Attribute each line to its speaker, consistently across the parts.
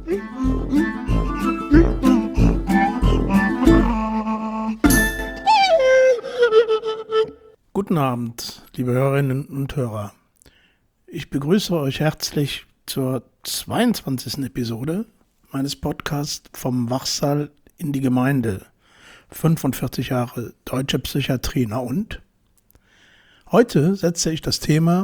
Speaker 1: Guten Abend, liebe Hörerinnen und Hörer. Ich begrüße euch herzlich zur 22. Episode meines Podcasts Vom Wachsaal in die Gemeinde. 45 Jahre deutsche Psychiatrie, na und? Heute setze ich das Thema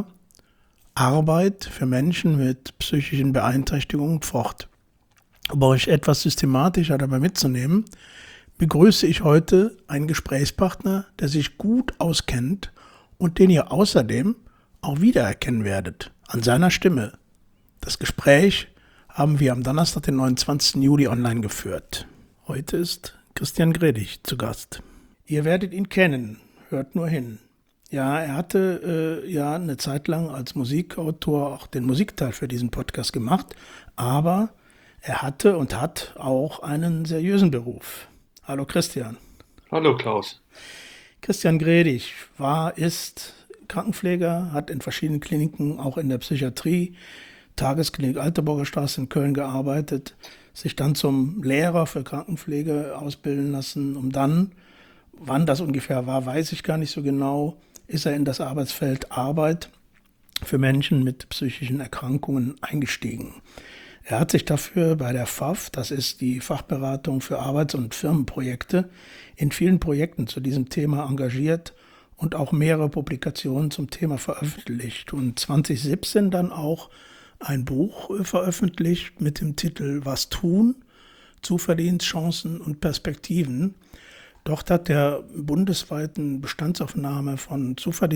Speaker 1: Arbeit für Menschen mit psychischen Beeinträchtigungen fort. Um euch etwas systematischer dabei mitzunehmen, begrüße ich heute einen Gesprächspartner, der sich gut auskennt und den ihr außerdem auch wiedererkennen werdet an seiner Stimme. Das Gespräch haben wir am Donnerstag, den 29. Juli online geführt. Heute ist Christian Gredig zu Gast. Ihr werdet ihn kennen, hört nur hin. Ja, er hatte eine Zeit lang als Musikautor auch den Musikteil für diesen Podcast gemacht, aber er hatte und hat auch einen seriösen Beruf. Hallo Christian.
Speaker 2: Hallo Klaus.
Speaker 1: Christian Gredig ist Krankenpfleger, hat in verschiedenen Kliniken, auch in der Psychiatrie, Tagesklinik Altenburger Straße in Köln gearbeitet, sich dann zum Lehrer für Krankenpflege ausbilden lassen, um dann, wann das ungefähr war, weiß ich gar nicht so genau, ist er in das Arbeitsfeld Arbeit für Menschen mit psychischen Erkrankungen eingestiegen. Er hat sich dafür bei der FAF, das ist die Fachberatung für Arbeits- und Firmenprojekte, in vielen Projekten zu diesem Thema engagiert und auch mehrere Publikationen zum Thema veröffentlicht. Und 2017 dann auch ein Buch veröffentlicht mit dem Titel Was tun? Zuverdienst, Chancen und Perspektiven. Dort hat er bundesweiten Bestandsaufnahme von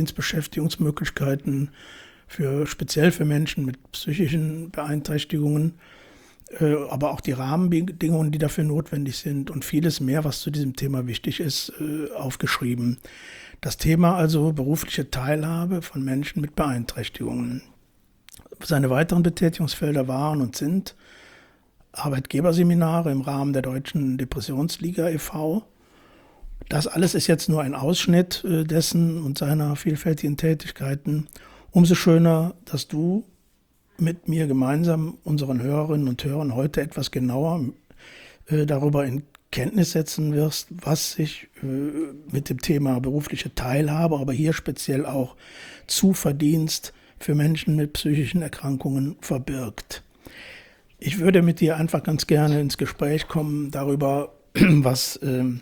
Speaker 1: Zuverdienstbeschäftigungsmöglichkeiten speziell für Menschen mit psychischen Beeinträchtigungen, aber auch die Rahmenbedingungen, die dafür notwendig sind und vieles mehr, was zu diesem Thema wichtig ist, aufgeschrieben. Das Thema also berufliche Teilhabe von Menschen mit Beeinträchtigungen. Seine weiteren Betätigungsfelder waren und sind Arbeitgeberseminare im Rahmen der Deutschen Depressionsliga e.V. Das alles ist jetzt nur ein Ausschnitt dessen und seiner vielfältigen Tätigkeiten. Umso schöner, dass du mit mir gemeinsam unseren Hörerinnen und Hörern heute etwas genauer darüber in Kenntnis setzen wirst, was sich mit dem Thema berufliche Teilhabe, aber hier speziell auch Zuverdienst für Menschen mit psychischen Erkrankungen verbirgt. Ich würde mit dir einfach ganz gerne ins Gespräch kommen darüber, was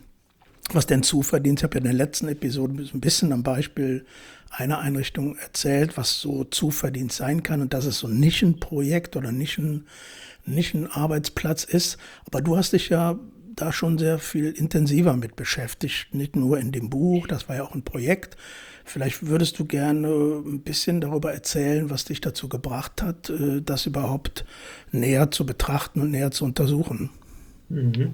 Speaker 1: denn Zuverdienst. Ich habe ja in der letzten Episode ein bisschen am Beispiel einer Einrichtung erzählt, was so Zuverdienst sein kann und dass es so ein Nischenprojekt oder Nischenarbeitsplatz ist. Aber du hast dich ja da schon sehr viel intensiver mit beschäftigt, nicht nur in dem Buch, das war ja auch ein Projekt. Vielleicht würdest du gerne ein bisschen darüber erzählen, was dich dazu gebracht hat, das überhaupt näher zu betrachten und näher zu untersuchen.
Speaker 2: Mhm.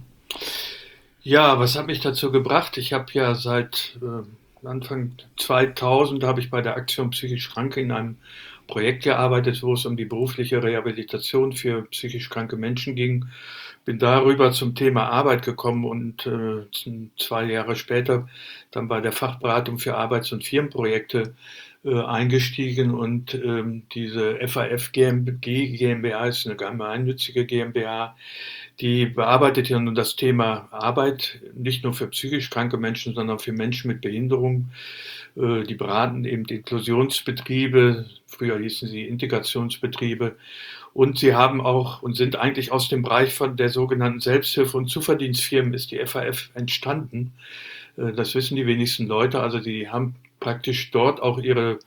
Speaker 2: Ja, was hat mich dazu gebracht? Ich habe ja seit Anfang 2000 habe ich bei der Aktion Psychisch Kranke in einem Projekt gearbeitet, wo es um die berufliche Rehabilitation für psychisch kranke Menschen ging. Bin darüber zum Thema Arbeit gekommen und 2 Jahre später dann bei der Fachberatung für Arbeits- und Firmenprojekte eingestiegen und diese FAF GmbH ist eine gemeinnützige GmbH, die bearbeitet ja nun das Thema Arbeit, nicht nur für psychisch kranke Menschen, sondern für Menschen mit Behinderung. Die beraten eben Inklusionsbetriebe, früher hießen sie Integrationsbetriebe. Und sie haben auch und sind eigentlich aus dem Bereich von der sogenannten Selbsthilfe- und Zuverdienstfirmen ist die FAF entstanden. Das wissen die wenigsten Leute. Also die haben praktisch dort auch ihre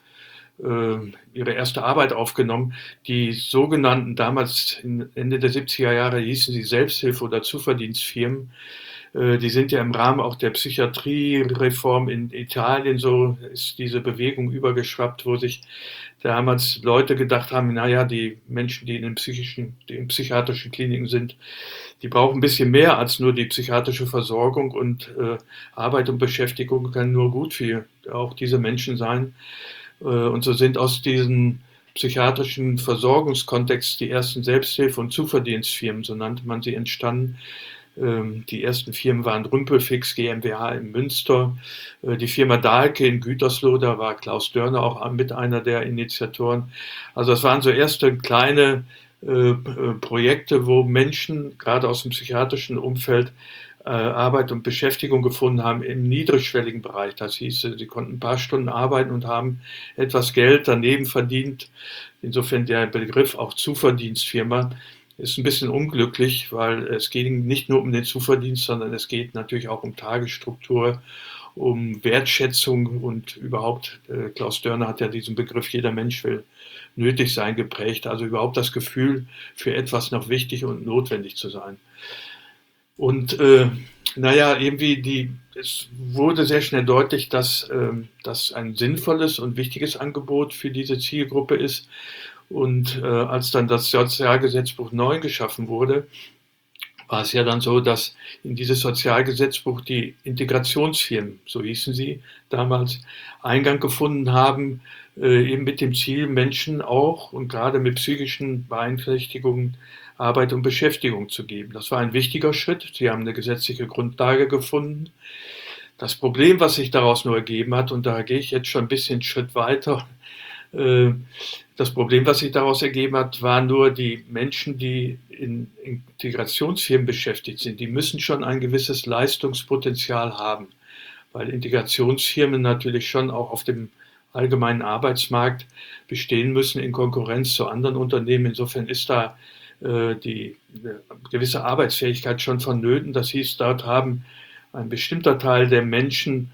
Speaker 2: erste Arbeit aufgenommen. Die sogenannten, damals Ende der 70er Jahre hießen sie Selbsthilfe- oder Zuverdienstfirmen. Die sind ja im Rahmen auch der Psychiatriereform in Italien, so ist diese Bewegung übergeschwappt, wo sich damals Leute gedacht haben, naja, die Menschen, die in psychiatrischen Kliniken sind, die brauchen ein bisschen mehr als nur die psychiatrische Versorgung und Arbeit und Beschäftigung kann nur gut für auch diese Menschen sein. Und so sind aus diesem psychiatrischen Versorgungskontext die ersten Selbsthilfe- und Zuverdienstfirmen, so nannte man sie, entstanden. Die ersten Firmen waren Rümpelfix GmbH in Münster, die Firma Dahlke in Gütersloh, da war Klaus Dörner auch mit einer der Initiatoren. Also das waren so erste kleine Projekte, wo Menschen gerade aus dem psychiatrischen Umfeld Arbeit und Beschäftigung gefunden haben im niedrigschwelligen Bereich. Das hieß, sie konnten ein paar Stunden arbeiten und haben etwas Geld daneben verdient. Insofern der Begriff auch Zuverdienstfirma ist ein bisschen unglücklich, weil es geht nicht nur um den Zuverdienst, sondern es geht natürlich auch um Tagesstruktur, um Wertschätzung und überhaupt, Klaus Dörner hat ja diesen Begriff "jeder Mensch will nötig sein" geprägt, also überhaupt das Gefühl, für etwas noch wichtig und notwendig zu sein. Und naja, es wurde sehr schnell deutlich, dass das ein sinnvolles und wichtiges Angebot für diese Zielgruppe ist. Und als dann das Sozialgesetzbuch 9 geschaffen wurde, war es ja dann so, dass in dieses Sozialgesetzbuch die Integrationsfirmen, so hießen sie damals, Eingang gefunden haben, eben mit dem Ziel, Menschen auch und gerade mit psychischen Beeinträchtigungen Arbeit und Beschäftigung zu geben. Das war ein wichtiger Schritt. Sie haben eine gesetzliche Grundlage gefunden. Das Problem, was sich daraus nur ergeben hat, und da gehe ich jetzt schon ein bisschen einen Schritt weiter, das Problem, was sich daraus ergeben hat, waren nur die Menschen, die in Integrationsfirmen beschäftigt sind. Die müssen schon ein gewisses Leistungspotenzial haben, weil Integrationsfirmen natürlich schon auch auf dem allgemeinen Arbeitsmarkt bestehen müssen in Konkurrenz zu anderen Unternehmen. Insofern ist da die gewisse Arbeitsfähigkeit schon vonnöten. Das hieß, dort haben ein bestimmter Teil der Menschen,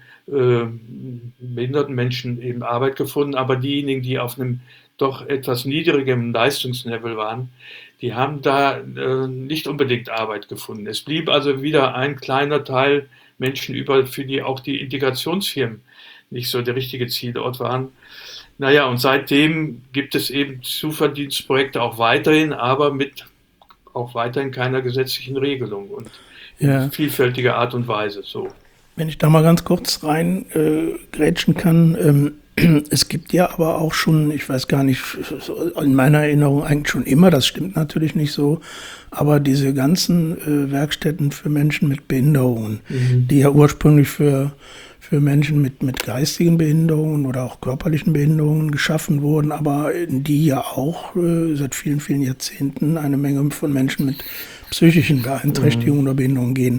Speaker 2: behinderten Menschen, eben Arbeit gefunden, aber diejenigen, die auf einem doch etwas niedrigem Leistungslevel waren, die haben da nicht unbedingt Arbeit gefunden. Es blieb also wieder ein kleiner Teil Menschen über, für die auch die Integrationsfirmen nicht so der richtige Zielort waren. Naja, und seitdem gibt es eben Zuverdienstprojekte auch weiterhin, aber mit auch weiterhin keiner gesetzlichen Regelung und in vielfältiger Art und Weise so.
Speaker 1: Wenn ich da mal ganz kurz rein grätschen kann, es gibt ja aber auch schon, ich weiß gar nicht, in meiner Erinnerung eigentlich schon immer, das stimmt natürlich nicht so, aber diese ganzen Werkstätten für Menschen mit Behinderungen, die ja ursprünglich für Menschen mit geistigen Behinderungen oder auch körperlichen Behinderungen geschaffen wurden, aber in die ja auch seit vielen, vielen Jahrzehnten eine Menge von Menschen mit psychischen Beeinträchtigungen oder Behinderungen gehen.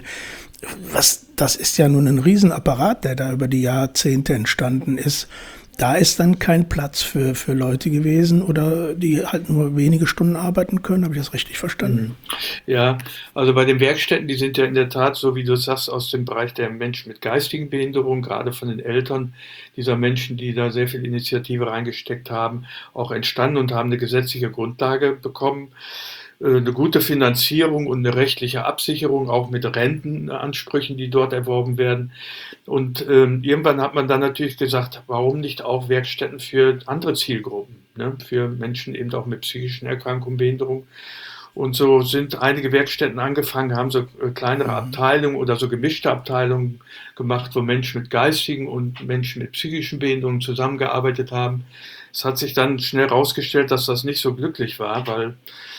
Speaker 1: Das ist ja nun ein Riesenapparat, der da über die Jahrzehnte entstanden ist. Da ist dann kein Platz für Leute gewesen oder die halt nur wenige Stunden arbeiten können. Habe ich das richtig verstanden?
Speaker 2: Ja, also bei den Werkstätten, die sind ja in der Tat, so wie du sagst, aus dem Bereich der Menschen mit geistigen Behinderungen, gerade von den Eltern dieser Menschen, die da sehr viel Initiative reingesteckt haben, auch entstanden und haben eine gesetzliche Grundlage bekommen. Eine gute Finanzierung und eine rechtliche Absicherung, auch mit Rentenansprüchen, die dort erworben werden. Und irgendwann hat man dann natürlich gesagt, warum nicht auch Werkstätten für andere Zielgruppen, ne? Für Menschen eben auch mit psychischen Erkrankungen, Behinderung. Und so sind einige Werkstätten angefangen, haben so kleinere Abteilungen oder so gemischte Abteilungen gemacht, wo Menschen mit geistigen und Menschen mit psychischen Behinderungen zusammengearbeitet haben. Es hat sich dann schnell herausgestellt, dass das nicht so glücklich war, weil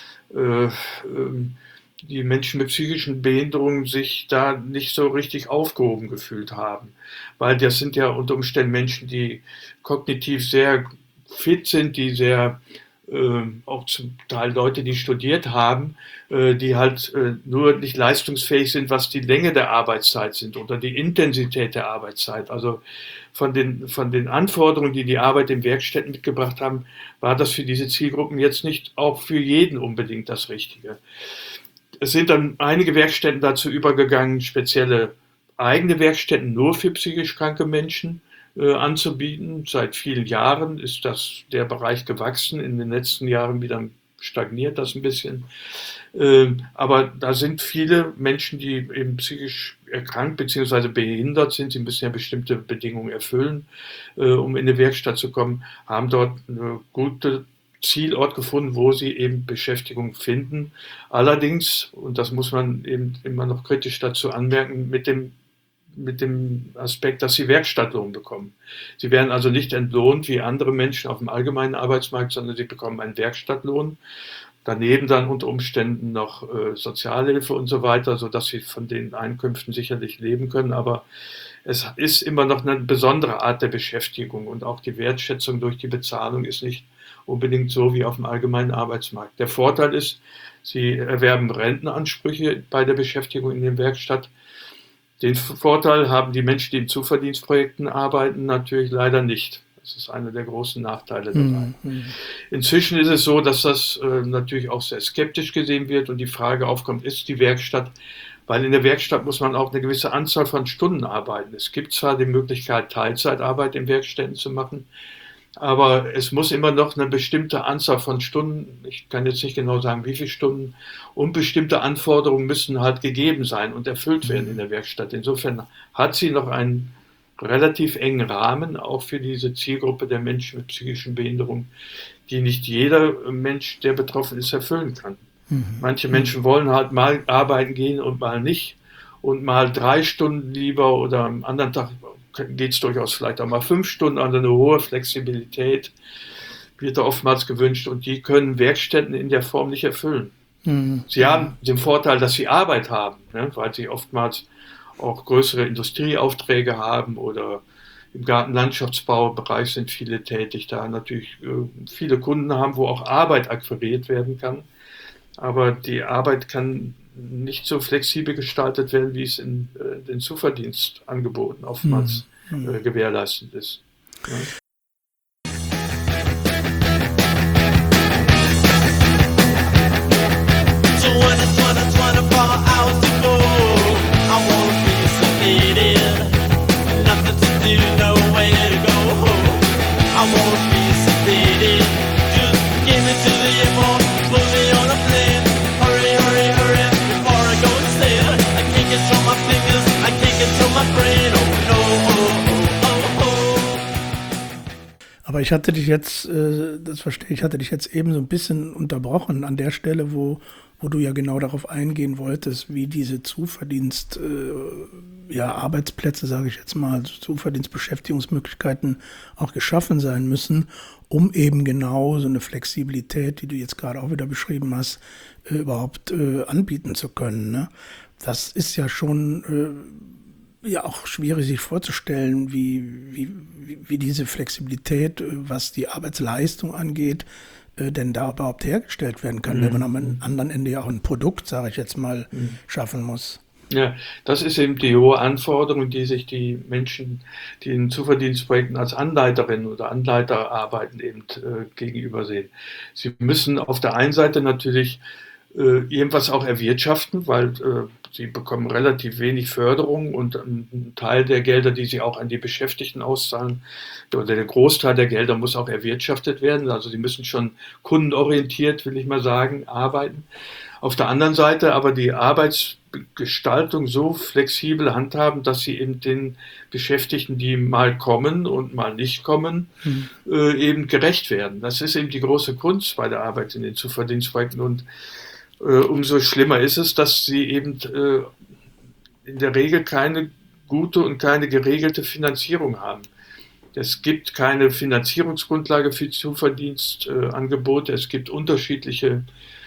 Speaker 2: die Menschen mit psychischen Behinderungen sich da nicht so richtig aufgehoben gefühlt haben. Weil das sind ja unter Umständen Menschen, die kognitiv sehr fit sind, die sehr auch zum Teil Leute, die studiert haben, die halt nur nicht leistungsfähig sind, was die Länge der Arbeitszeit sind oder die Intensität der Arbeitszeit. Also von den Anforderungen, die die Arbeit in Werkstätten mitgebracht haben, war das für diese Zielgruppen jetzt nicht auch für jeden unbedingt das Richtige. Es sind dann einige Werkstätten dazu übergegangen, spezielle eigene Werkstätten nur für psychisch kranke Menschen anzubieten. Seit vielen Jahren ist der Bereich gewachsen, in den letzten Jahren wieder stagniert das ein bisschen. Aber da sind viele Menschen, die eben psychisch erkrankt bzw. behindert sind, sie müssen ja bestimmte Bedingungen erfüllen, um in eine Werkstatt zu kommen, haben dort eine gute Zielort gefunden, wo sie eben Beschäftigung finden. Allerdings, und das muss man eben immer noch kritisch dazu anmerken, mit dem Aspekt, dass sie Werkstattlohn bekommen. Sie werden also nicht entlohnt wie andere Menschen auf dem allgemeinen Arbeitsmarkt, sondern sie bekommen einen Werkstattlohn. Daneben dann unter Umständen noch Sozialhilfe und so weiter, sodass sie von den Einkünften sicherlich leben können. Aber es ist immer noch eine besondere Art der Beschäftigung und auch die Wertschätzung durch die Bezahlung ist nicht unbedingt so wie auf dem allgemeinen Arbeitsmarkt. Der Vorteil ist, sie erwerben Rentenansprüche bei der Beschäftigung in der Werkstatt. Den Vorteil haben die Menschen, die in Zuverdienstprojekten arbeiten, natürlich leider nicht. Das ist einer der großen Nachteile dabei. Inzwischen ist es so, dass das natürlich auch sehr skeptisch gesehen wird und die Frage aufkommt, ist die Werkstatt, weil in der Werkstatt muss man auch eine gewisse Anzahl von Stunden arbeiten. Es gibt zwar die Möglichkeit, Teilzeitarbeit in Werkstätten zu machen, aber es muss immer noch eine bestimmte Anzahl von Stunden, ich kann jetzt nicht genau sagen, wie viele Stunden, und bestimmte Anforderungen müssen halt gegeben sein und erfüllt werden in der Werkstatt. Insofern hat sie noch einen relativ engen Rahmen, auch für diese Zielgruppe der Menschen mit psychischen Behinderungen, die nicht jeder Mensch, der betroffen ist, erfüllen kann. Manche Menschen wollen halt mal arbeiten gehen und mal nicht und mal 3 Stunden lieber oder am anderen Tag geht es durchaus vielleicht auch mal 5 Stunden, also eine hohe Flexibilität wird da oftmals gewünscht und die können Werkstätten in der Form nicht erfüllen. Sie haben den Vorteil, dass sie Arbeit haben, ne, weil sie oftmals auch größere Industrieaufträge haben oder im Gartenlandschaftsbaubereich sind viele tätig, da natürlich viele Kunden haben, wo auch Arbeit akquiriert werden kann. Aber die Arbeit kann nicht so flexibel gestaltet werden, wie es in den Zuverdienstangeboten oftmals gewährleistet ist. Ja.
Speaker 1: Aber ich hatte dich jetzt, das verstehe ich, hatte dich jetzt eben so ein bisschen unterbrochen an der Stelle, wo du ja genau darauf eingehen wolltest, wie diese Arbeitsplätze, sage ich jetzt mal, Zuverdienstbeschäftigungsmöglichkeiten auch geschaffen sein müssen, um eben genau so eine Flexibilität, die du jetzt gerade auch wieder beschrieben hast, überhaupt anbieten zu können. Ne? Das ist ja schon auch schwierig sich vorzustellen, wie diese Flexibilität, was die Arbeitsleistung angeht, denn da überhaupt hergestellt werden kann, wenn man am anderen Ende ja auch ein Produkt, sage ich jetzt mal, schaffen muss.
Speaker 2: Ja, das ist eben die hohe Anforderung, die sich die Menschen, die in Zuverdienstprojekten als Anleiterinnen oder Anleiter arbeiten, eben gegenübersehen. Sie müssen auf der einen Seite natürlich irgendwas auch erwirtschaften, weil sie bekommen relativ wenig Förderung und ein Teil der Gelder, die sie auch an die Beschäftigten auszahlen, oder der Großteil der Gelder muss auch erwirtschaftet werden. Also sie müssen schon kundenorientiert, will ich mal sagen, arbeiten. Auf der anderen Seite aber die Arbeitsgestaltung so flexibel handhaben, dass sie eben den Beschäftigten, die mal kommen und mal nicht kommen, eben gerecht werden. Das ist eben die große Kunst bei der Arbeit in den Zuverdienstprojekten und umso schlimmer ist es, dass sie eben in der Regel keine gute und keine geregelte Finanzierung haben. Es gibt keine Finanzierungsgrundlage für Zuverdienstangebote. Es gibt unterschiedliche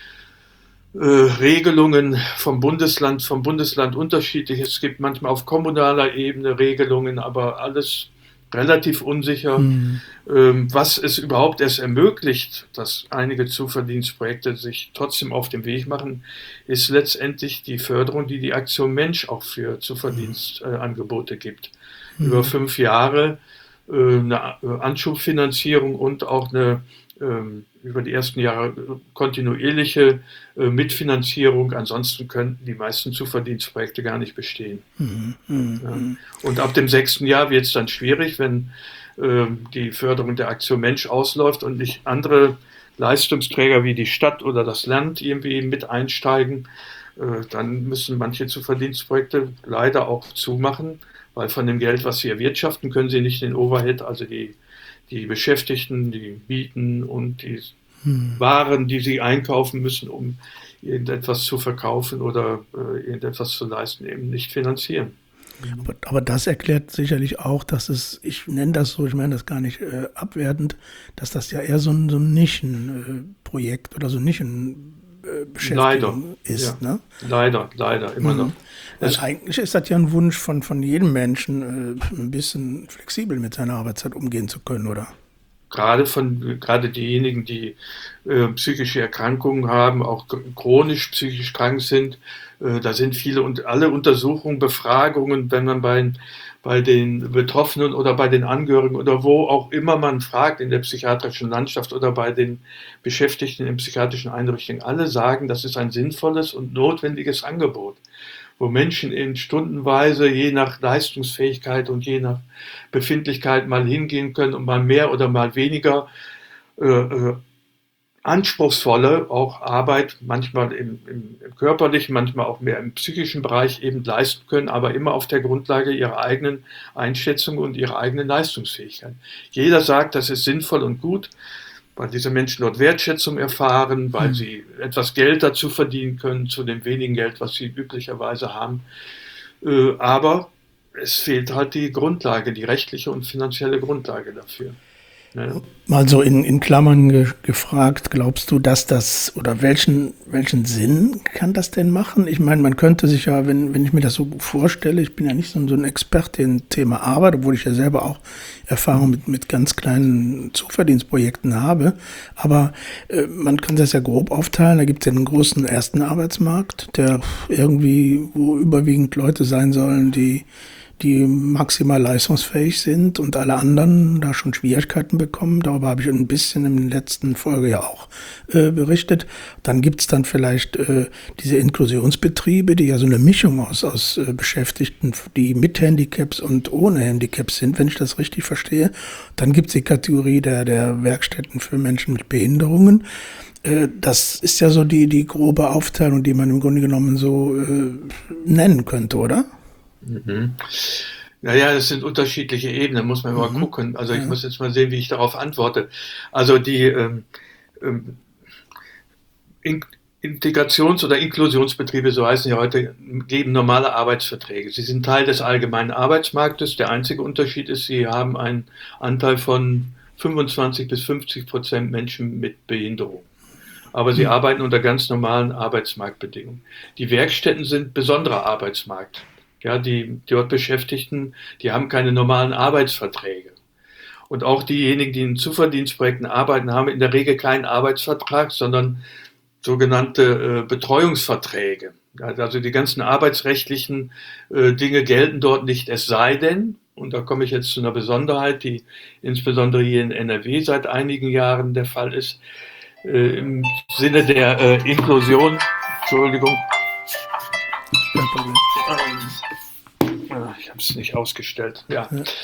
Speaker 2: Regelungen vom Bundesland unterschiedlich. Es gibt manchmal auf kommunaler Ebene Regelungen, aber alles relativ unsicher, was es überhaupt erst ermöglicht, dass einige Zuverdienstprojekte sich trotzdem auf den Weg machen, ist letztendlich die Förderung, die die Aktion Mensch auch für Zuverdienstangebote gibt. Über 5 Jahre eine Anschubfinanzierung und auch eine über die ersten Jahre kontinuierliche Mitfinanzierung. Ansonsten könnten die meisten Zuverdienstprojekte gar nicht bestehen. Ja. Und ab dem 6. Jahr wird es dann schwierig, wenn die Förderung der Aktion Mensch ausläuft und nicht andere Leistungsträger wie die Stadt oder das Land irgendwie mit einsteigen. Dann müssen manche Zuverdienstprojekte leider auch zumachen, weil von dem Geld, was sie erwirtschaften, können sie nicht den Overhead, also die Beschäftigten, die Mieten und die Waren, die sie einkaufen müssen, um irgendetwas zu verkaufen oder irgendetwas zu leisten, eben nicht finanzieren.
Speaker 1: Aber das erklärt sicherlich auch, dass es, ich nenne das so, ich meine das gar nicht abwertend, dass das ja eher so ein Nischenprojekt oder so Nischenbeschäftigung ist.
Speaker 2: Ja.
Speaker 1: Ne?
Speaker 2: Leider, immer noch.
Speaker 1: Also eigentlich ist das ja ein Wunsch von jedem Menschen, ein bisschen flexibel mit seiner Arbeitszeit umgehen zu können, oder?
Speaker 2: gerade diejenigen, die psychische Erkrankungen haben, auch chronisch psychisch krank sind. Da sind viele und alle Untersuchungen, Befragungen, wenn man bei den Betroffenen oder bei den Angehörigen oder wo auch immer man fragt in der psychiatrischen Landschaft oder bei den Beschäftigten in psychiatrischen Einrichtungen, alle sagen, das ist ein sinnvolles und notwendiges Angebot, wo Menschen in stundenweise je nach Leistungsfähigkeit und je nach Befindlichkeit mal hingehen können und mal mehr oder mal weniger anspruchsvolle auch Arbeit, manchmal im körperlichen, manchmal auch mehr im psychischen Bereich eben leisten können, aber immer auf der Grundlage ihrer eigenen Einschätzung und ihrer eigenen Leistungsfähigkeit. Jeder sagt, das ist sinnvoll und gut, weil diese Menschen dort Wertschätzung erfahren, weil sie etwas Geld dazu verdienen können, zu dem wenigen Geld, was sie üblicherweise haben. Aber es fehlt halt die Grundlage, die rechtliche und finanzielle Grundlage dafür. Ja.
Speaker 1: Mal so in Klammern gefragt, glaubst du, dass das oder welchen Sinn kann das denn machen? Ich meine, man könnte sich ja, wenn ich mir das so vorstelle, ich bin ja nicht so ein Experte im Thema Arbeit, obwohl ich ja selber auch Erfahrung mit ganz kleinen Zuverdienstprojekten habe, aber man kann das ja grob aufteilen. Da gibt es ja einen großen ersten Arbeitsmarkt, der irgendwie, wo überwiegend Leute sein sollen, die maximal leistungsfähig sind und alle anderen da schon Schwierigkeiten bekommen. Darüber habe ich ein bisschen in der letzten Folge ja auch berichtet. Dann gibt's dann vielleicht diese Inklusionsbetriebe, die ja so eine Mischung aus Beschäftigten, die mit Handicaps und ohne Handicaps sind, wenn ich das richtig verstehe. Dann gibt's die Kategorie der Werkstätten für Menschen mit Behinderungen. Das ist ja so die grobe Aufteilung, die man im Grunde genommen so nennen könnte, oder?
Speaker 2: Mhm. Naja, das sind unterschiedliche Ebenen, muss man mal gucken. Also ich muss jetzt mal sehen, wie ich darauf antworte. Also die Integrations- oder Inklusionsbetriebe, so heißen ja heute, geben normale Arbeitsverträge. Sie sind Teil des allgemeinen Arbeitsmarktes. Der einzige Unterschied ist, sie haben einen Anteil von 25-50% Menschen mit Behinderung. Aber sie arbeiten unter ganz normalen Arbeitsmarktbedingungen. Die Werkstätten sind besonderer Arbeitsmarkt. Ja, die dort Beschäftigten, die haben keine normalen Arbeitsverträge. Und auch diejenigen, die in Zuverdienstprojekten arbeiten, haben in der Regel keinen Arbeitsvertrag, sondern sogenannte Betreuungsverträge. Also die ganzen arbeitsrechtlichen Dinge gelten dort nicht, es sei denn, und da komme ich jetzt zu einer Besonderheit, die insbesondere hier in NRW seit einigen Jahren der Fall ist, im Sinne der Inklusion, Entschuldigung, ich habe es nicht ausgestellt. Ja.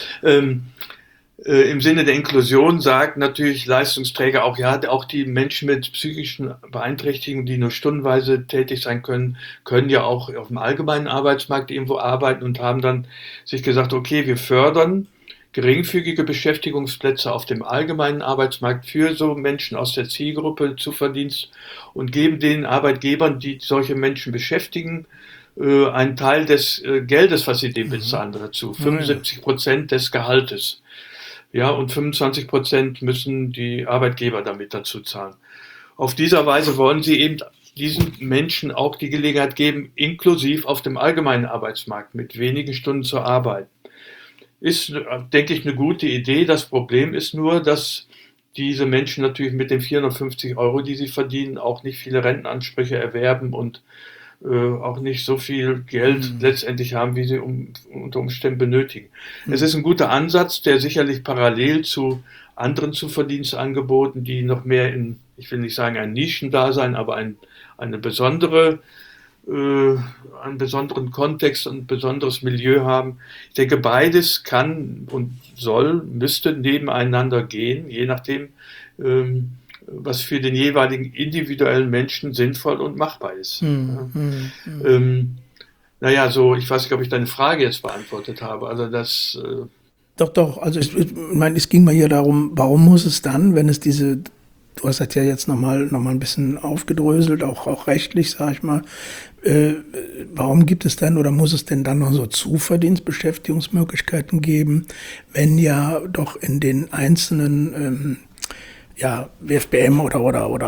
Speaker 2: Im Sinne der Inklusion sagt natürlich Leistungsträger auch, ja, auch die Menschen mit psychischen Beeinträchtigungen, die nur stundenweise tätig sein können, können ja auch auf dem allgemeinen Arbeitsmarkt irgendwo arbeiten und haben dann sich gesagt, okay, wir fördern geringfügige Beschäftigungsplätze auf dem allgemeinen Arbeitsmarkt für so Menschen aus der Zielgruppe Zuverdienst und geben den Arbeitgebern, die solche Menschen beschäftigen, einen Teil des Geldes, was sie dem bezahlen, dazu. 75% des Gehaltes. Ja, und 25% müssen die Arbeitgeber damit dazu zahlen. Auf dieser Weise wollen sie eben diesen Menschen auch die Gelegenheit geben, inklusiv auf dem allgemeinen Arbeitsmarkt mit wenigen Stunden zu arbeiten. Ist, denke ich, eine gute Idee. Das Problem ist nur, dass diese Menschen natürlich mit den 450 €, die sie verdienen, auch nicht viele Rentenansprüche erwerben und auch nicht so viel Geld letztendlich haben, wie sie unter Umständen benötigen. Es ist ein guter Ansatz, der sicherlich parallel zu anderen Zuverdienstangeboten, die noch mehr in, ich will nicht sagen ein Nischendasein, aber einen besonderen Kontext und ein besonderes Milieu haben. Ich denke, beides kann und müsste nebeneinander gehen, je nachdem, was für den jeweiligen individuellen Menschen sinnvoll und machbar ist. Naja, so, ich weiß nicht, ob ich deine Frage jetzt beantwortet habe. Also das.
Speaker 1: Doch. Also ich meine, es ging mal hier darum, warum muss es dann, wenn es diese, du hast das ja jetzt noch mal ein bisschen aufgedröselt, auch rechtlich, sag ich mal, warum gibt es denn oder muss es denn dann noch so Zuverdienstbeschäftigungsmöglichkeiten geben, wenn ja doch in den einzelnen WFBM oder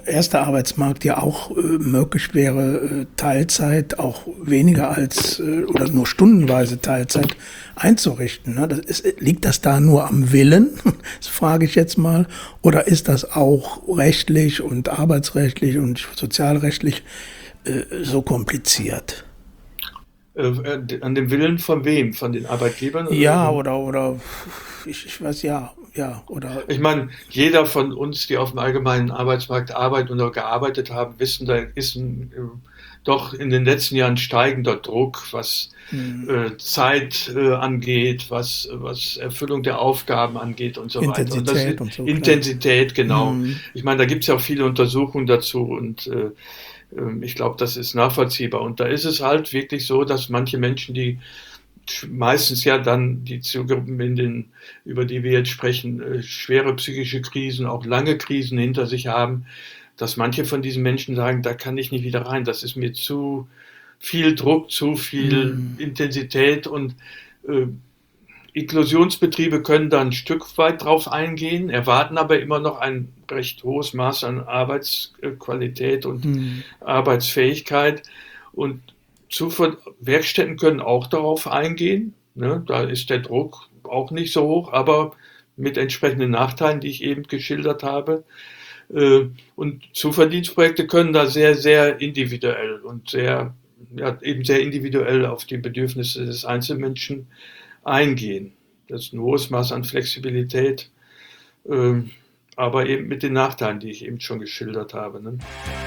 Speaker 1: erste Arbeitsmarkt ja auch möglich wäre, Teilzeit auch weniger als oder nur stundenweise Teilzeit einzurichten. Ne? Liegt das da nur am Willen, das frage ich jetzt mal, oder ist das auch rechtlich und arbeitsrechtlich und sozialrechtlich so kompliziert?
Speaker 2: An dem Willen von wem? Von den Arbeitgebern?
Speaker 1: Ja, oder ich weiß, oder
Speaker 2: Ich meine, jeder von uns, die auf dem allgemeinen Arbeitsmarkt arbeiten oder gearbeitet haben, wissen, da ist doch in den letzten Jahren steigender Druck, was Zeit angeht, was Erfüllung der Aufgaben angeht und so weiter. Und das
Speaker 1: Intensität
Speaker 2: ist
Speaker 1: und so.
Speaker 2: Intensität, genau.
Speaker 1: Hm.
Speaker 2: Ich meine, da gibt es ja auch viele Untersuchungen dazu und ich glaube, das ist nachvollziehbar. Und da ist es halt wirklich so, dass manche Menschen, die meistens ja dann die Zielgruppen, über die wir jetzt sprechen, schwere psychische Krisen, auch lange Krisen hinter sich haben, dass manche von diesen Menschen sagen, da kann ich nicht wieder rein, das ist mir zu viel Druck, zu viel Intensität und äh, Inklusionsbetriebe können da ein Stück weit drauf eingehen, erwarten aber immer noch ein recht hohes Maß an Arbeitsqualität und Arbeitsfähigkeit. Und Werkstätten können auch darauf eingehen. Ne? Da ist der Druck auch nicht so hoch, aber mit entsprechenden Nachteilen, die ich eben geschildert habe. Und Zuverdienstprojekte können da sehr, sehr individuell und eben sehr individuell auf die Bedürfnisse des Einzelmenschen eingehen. Das ist ein hohes Maß an Flexibilität, aber eben mit den Nachteilen, die ich eben schon geschildert habe. Ne?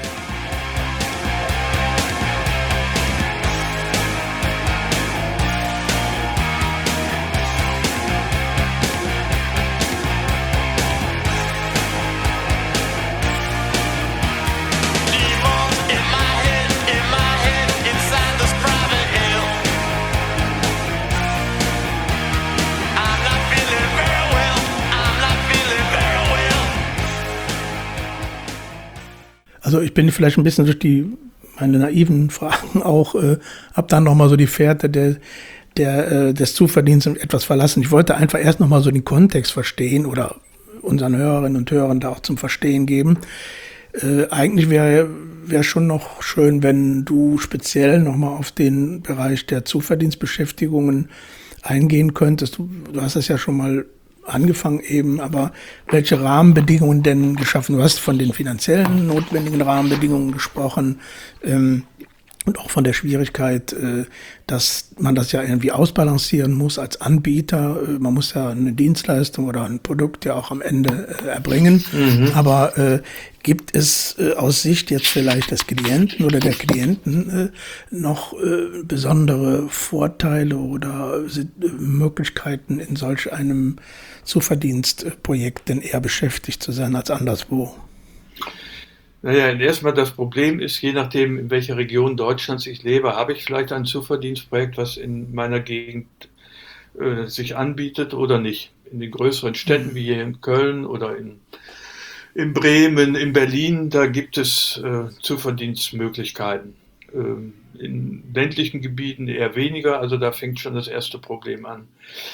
Speaker 1: Also ich bin vielleicht ein bisschen durch meine naiven Fragen auch, hab dann nochmal so die Fährte des Zuverdienstes etwas verlassen. Ich wollte einfach erst nochmal so den Kontext verstehen oder unseren Hörerinnen und Hörern da auch zum Verstehen geben. Eigentlich wäre schon noch schön, wenn du speziell nochmal auf den Bereich der Zuverdienstbeschäftigungen eingehen könntest. Du hast das ja schon mal angefangen eben, aber welche Rahmenbedingungen denn geschaffen? Du hast von den finanziellen notwendigen Rahmenbedingungen gesprochen und auch von der Schwierigkeit, dass man das ja irgendwie ausbalancieren muss als Anbieter. Man muss ja eine Dienstleistung oder ein Produkt ja auch am Ende erbringen. Aber gibt es aus Sicht jetzt vielleicht des Klienten oder der Klienten noch besondere Vorteile oder Möglichkeiten in solch einem Zuverdienstprojekt denn eher beschäftigt zu sein als anderswo?
Speaker 2: Naja, erstmal das Problem ist, je nachdem, in welcher Region Deutschlands ich lebe, habe ich vielleicht ein Zuverdienstprojekt, was in meiner Gegend sich anbietet oder nicht. In den größeren Städten wie hier in Köln oder in Bremen, in Berlin, da gibt es Zuverdienstmöglichkeiten. In ländlichen Gebieten eher weniger, also da fängt schon das erste Problem an.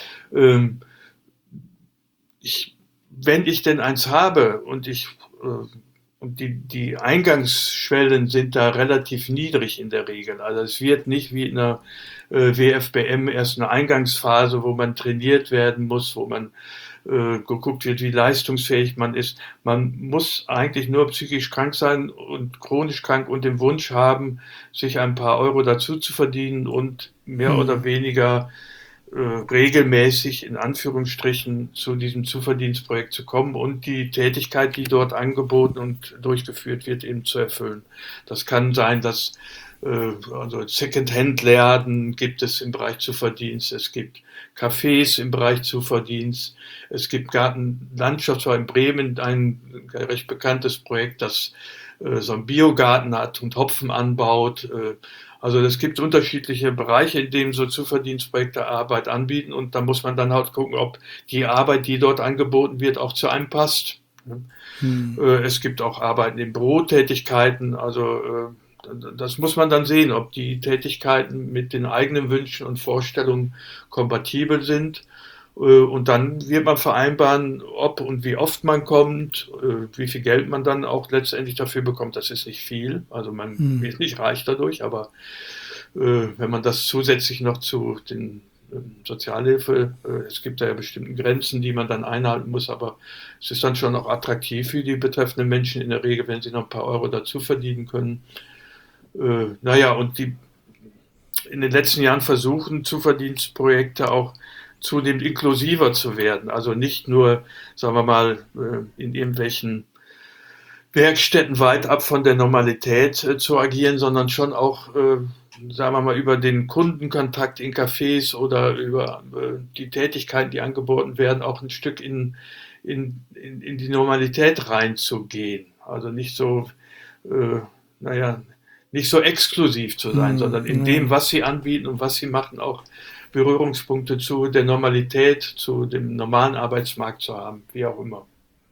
Speaker 2: Wenn ich denn eins habe und die Eingangsschwellen sind da relativ niedrig in der Regel. Also es wird nicht wie in einer WFBM erst eine Eingangsphase, wo man trainiert werden muss, wo man geguckt wird, wie leistungsfähig man ist. Man muss eigentlich nur psychisch krank sein und chronisch krank und den Wunsch haben, sich ein paar Euro dazu zu verdienen und mehr oder weniger regelmäßig in Anführungsstrichen zu diesem Zuverdienstprojekt zu kommen und die Tätigkeit, die dort angeboten und durchgeführt wird, eben zu erfüllen. Das kann sein, dass also Second-Hand-Läden gibt es im Bereich Zuverdienst, es gibt Cafés im Bereich Zuverdienst, es gibt Gartenlandschaftsbau in Bremen, ein recht bekanntes Projekt, das so einen Biogarten hat und Hopfen anbaut. Also es gibt unterschiedliche Bereiche, in denen so Zuverdienstprojekte Arbeit anbieten und da muss man dann halt gucken, ob die Arbeit, die dort angeboten wird, auch zu einem passt. Es gibt auch Arbeiten in Bürotätigkeiten, also das muss man dann sehen, ob die Tätigkeiten mit den eigenen Wünschen und Vorstellungen kompatibel sind. Und dann wird man vereinbaren, ob und wie oft man kommt, wie viel Geld man dann auch letztendlich dafür bekommt. Das ist nicht viel, also man wird nicht reich dadurch, aber wenn man das zusätzlich noch zu den Sozialhilfe, es gibt da ja bestimmte Grenzen, die man dann einhalten muss, aber es ist dann schon auch attraktiv für die betreffenden Menschen in der Regel, wenn sie noch ein paar Euro dazu verdienen können. Naja, und die in den letzten Jahren versuchen Zuverdienstprojekte auch zunehmend inklusiver zu werden. Also nicht nur, sagen wir mal, in irgendwelchen Werkstätten weit ab von der Normalität zu agieren, sondern schon auch, sagen wir mal, über den Kundenkontakt in Cafés oder über die Tätigkeiten, die angeboten werden, auch ein Stück in die Normalität reinzugehen. Also nicht so, naja, nicht so exklusiv zu sein, sondern in dem, was sie anbieten und was sie machen, auch Berührungspunkte zu der Normalität, zu dem normalen Arbeitsmarkt zu haben, wie auch immer.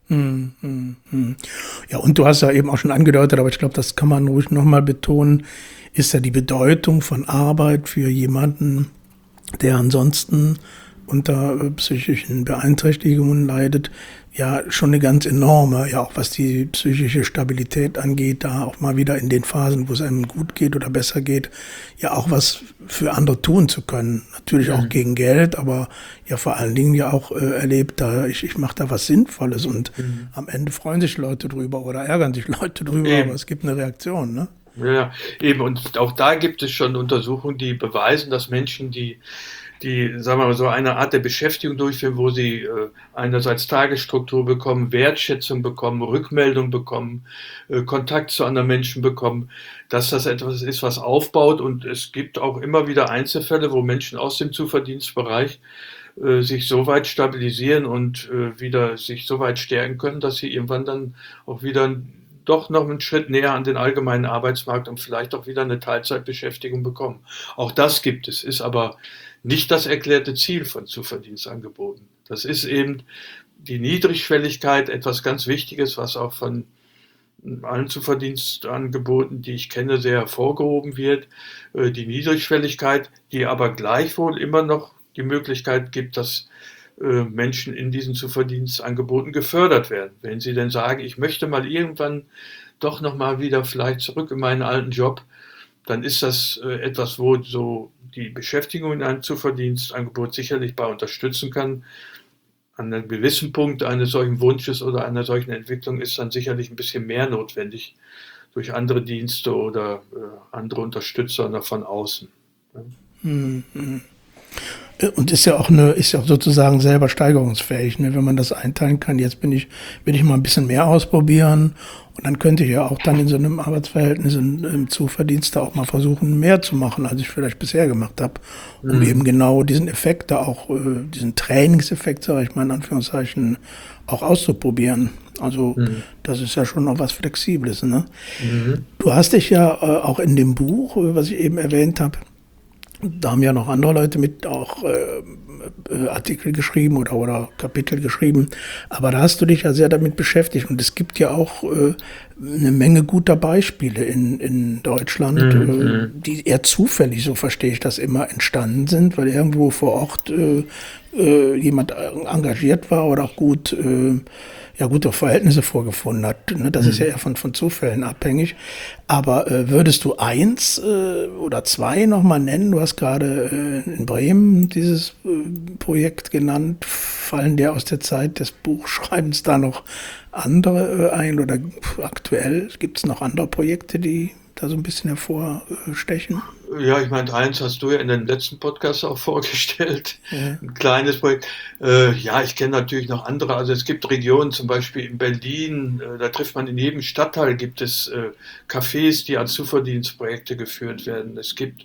Speaker 1: Ja, und du hast ja eben auch schon angedeutet, aber ich glaube, das kann man ruhig nochmal betonen, ist ja die Bedeutung von Arbeit für jemanden, der ansonsten unter psychischen Beeinträchtigungen leidet, ja schon eine ganz enorme, ja auch was die psychische Stabilität angeht, da auch mal wieder in den Phasen, wo es einem gut geht oder besser geht, ja auch was für andere tun zu können. Natürlich auch gegen Geld, aber ja vor allen Dingen ja auch erlebt, da ich mache da was Sinnvolles und am Ende freuen sich Leute drüber oder ärgern sich Leute drüber, aber es gibt eine Reaktion, ne?
Speaker 2: Ja, eben. Und auch da gibt es schon Untersuchungen, die beweisen, dass Menschen, die sagen wir mal, so eine Art der Beschäftigung durchführen, wo sie einerseits Tagesstruktur bekommen, Wertschätzung bekommen, Rückmeldung bekommen, Kontakt zu anderen Menschen bekommen, dass das etwas ist, was aufbaut. Und es gibt auch immer wieder Einzelfälle, wo Menschen aus dem Zuverdienstbereich sich so weit stabilisieren und wieder sich so weit stärken können, dass sie irgendwann dann auch wieder doch noch einen Schritt näher an den allgemeinen Arbeitsmarkt und vielleicht auch wieder eine Teilzeitbeschäftigung bekommen. Auch das gibt es, ist aber nicht das erklärte Ziel von Zuverdienstangeboten. Das ist eben die Niedrigschwelligkeit, etwas ganz Wichtiges, was auch von allen Zuverdienstangeboten, die ich kenne, sehr hervorgehoben wird. Die Niedrigschwelligkeit, die aber gleichwohl immer noch die Möglichkeit gibt, dass Menschen in diesen Zuverdienstangeboten gefördert werden. Wenn sie denn sagen, ich möchte mal irgendwann doch noch mal wieder vielleicht zurück in meinen alten Job, dann ist das etwas, wo so die Beschäftigung in einem Zuverdienstangebot sicherlich bei unterstützen kann. An einem gewissen Punkt eines solchen Wunsches oder einer solchen Entwicklung ist dann sicherlich ein bisschen mehr notwendig durch andere Dienste oder andere Unterstützer noch von außen.
Speaker 1: Und ist ja auch sozusagen selber steigerungsfähig, ne? Wenn man das einteilen kann, jetzt will ich mal ein bisschen mehr ausprobieren und dann könnte ich ja auch dann in so einem Arbeitsverhältnis im Zuverdienst da auch mal versuchen, mehr zu machen, als ich vielleicht bisher gemacht habe, um eben genau diesen Effekt da auch, diesen Trainingseffekt, sage ich mal in Anführungszeichen, auch auszuprobieren. Also das ist ja schon noch was Flexibles, ne? Du hast dich ja auch in dem Buch, was ich eben erwähnt habe, da haben ja noch andere Leute mit auch Artikel geschrieben oder Kapitel geschrieben. Aber da hast du dich ja sehr damit beschäftigt. Und es gibt ja auch eine Menge guter Beispiele in Deutschland, die eher zufällig, so verstehe ich das immer, entstanden sind, weil irgendwo vor Ort jemand engagiert war oder auch gute Verhältnisse vorgefunden hat. Das ist ja eher von Zufällen abhängig. Aber würdest du eins oder zwei nochmal nennen? Du hast gerade in Bremen dieses Projekt genannt. Fallen dir aus der Zeit des Buchschreibens da noch andere ein? Oder aktuell gibt es noch andere Projekte, die da so ein bisschen hervorstechen?
Speaker 2: Ja, ich meine, eins hast du ja in den letzten Podcast auch vorgestellt,
Speaker 1: Ja.
Speaker 2: ein kleines Projekt. Ja, ich kenne natürlich noch andere. Also es gibt Regionen, zum Beispiel in Berlin, da trifft man in jedem Stadtteil, gibt es Cafés, die als Zuverdienstprojekte geführt werden. Es gibt,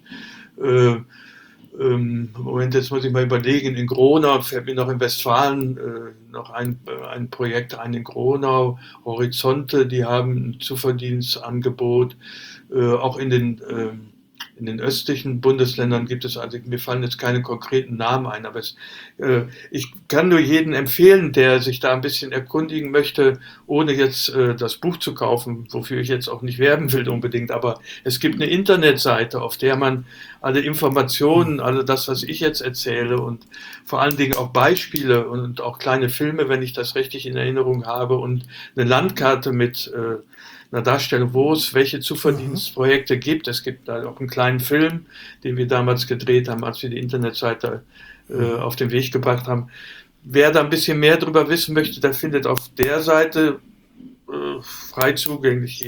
Speaker 2: Moment, jetzt muss ich mal überlegen, in Gronau, fällt mir noch in Westfalen noch ein Projekt ein, in Gronau, Horizonte, die haben ein Zuverdienstangebot, auch in den in den östlichen Bundesländern gibt es, also mir fallen jetzt keine konkreten Namen ein, aber ich kann nur jedem empfehlen, der sich da ein bisschen erkundigen möchte, ohne jetzt das Buch zu kaufen, wofür ich jetzt auch nicht werben will unbedingt, aber es gibt eine Internetseite, auf der man alle Informationen, alle das, was ich jetzt erzähle und vor allen Dingen auch Beispiele und auch kleine Filme, wenn ich das richtig in Erinnerung habe, und eine Landkarte mit einer Darstellung, wo es welche Zuverdienstprojekte gibt. Es gibt da auch einen kleinen Film, den wir damals gedreht haben, als wir die Internetseite auf den Weg gebracht haben. Wer da ein bisschen mehr darüber wissen möchte, der findet auf der Seite frei zugänglich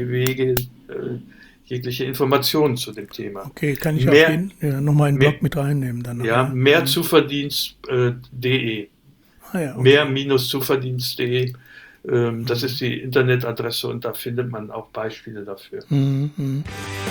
Speaker 2: jegliche Informationen zu dem Thema.
Speaker 1: Okay, kann ich auch nochmal in den Blog mit reinnehmen. Dann
Speaker 2: ja, mehrzuverdienst.de.
Speaker 1: Okay.
Speaker 2: Mehr-zuverdienst.de. Das ist die Internetadresse und da findet man auch Beispiele dafür.
Speaker 1: Mhm.